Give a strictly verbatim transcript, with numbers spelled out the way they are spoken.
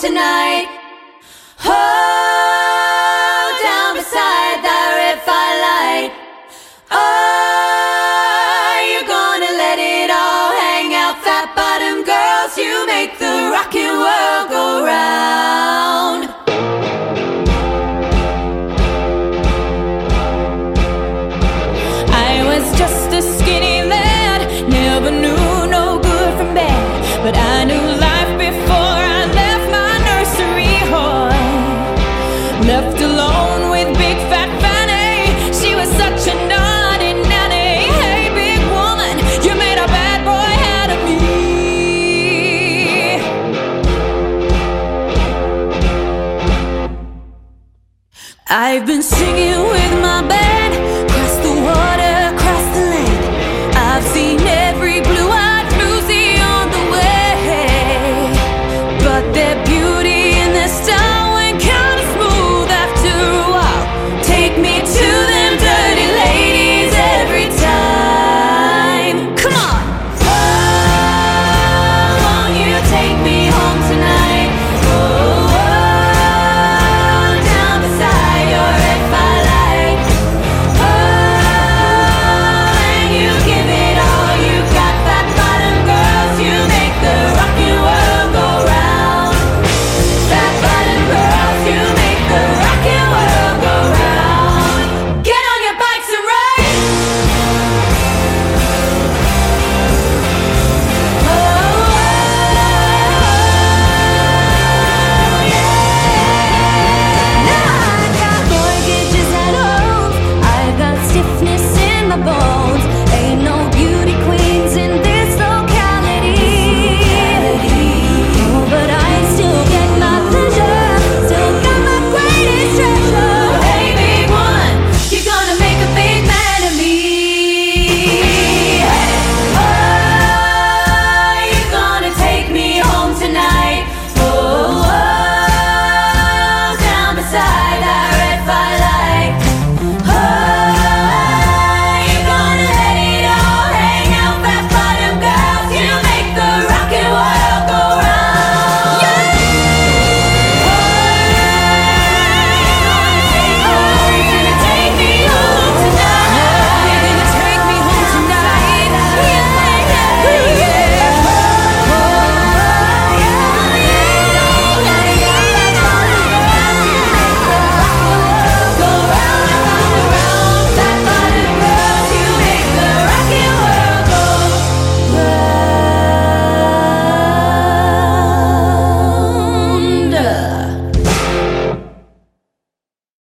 tonight. Oh, down beside that red firelight. Oh, you're gonna let it all hang out, fat bottom girls. You make the rockin' world go round. I was just a skinny lad, never knew no good from bad, but I knew life before I left my nursery home. Left alone with big fat Fanny, she was such a naughty nanny. Hey big woman, you made a bad boy out of me. I've been singing with